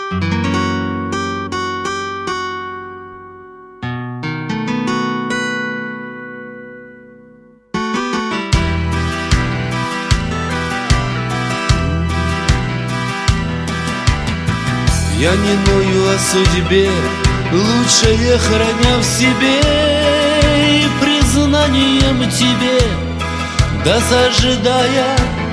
Я не ною о судьбе, лучшее храня в себе, и признанием тебе досаждая,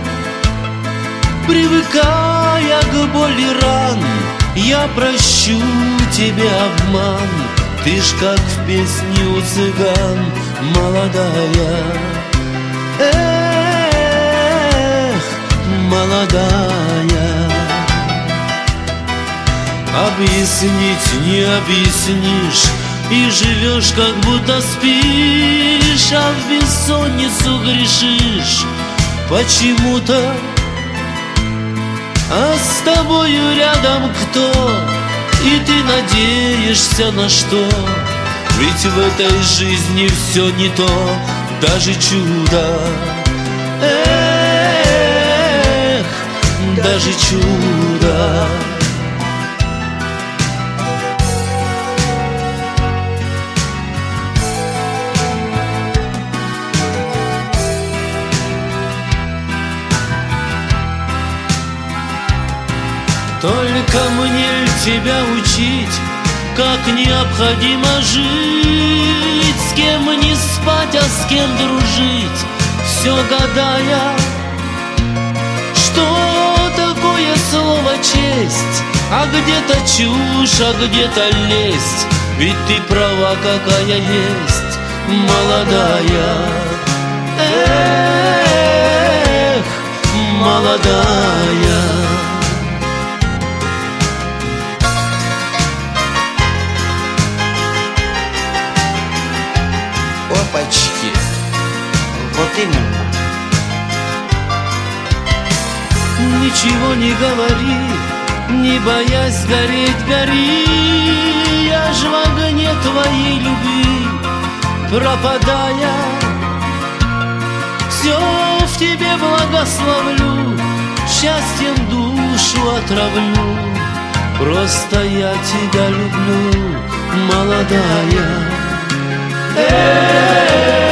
привыкая к боли ран, я прощу тебе обман. Ты ж как в песне у цыган молодая. Эх, молодая. Объяснить не объяснишь, и живешь, как будто спишь, а в бессонницу грешишь почему-то. А с тобою рядом кто? И ты надеешься на что? Ведь в этой жизни все не то, даже чудо. Эх, даже чудо. Только мне тебя учить, как необходимо жить, с кем не спать, а с кем дружить, все гадая, что такое слово честь, а где-то чушь, а где-то лесть. Ведь ты права, какая есть, молодая. Эх, молодая. Опачки, вот именно. Ничего не говори, не боясь гореть, гори. Я ж в огне твоей любви пропадая, все в тебе благословлю, счастьем душу отравлю. Просто я тебя люблю, молодая.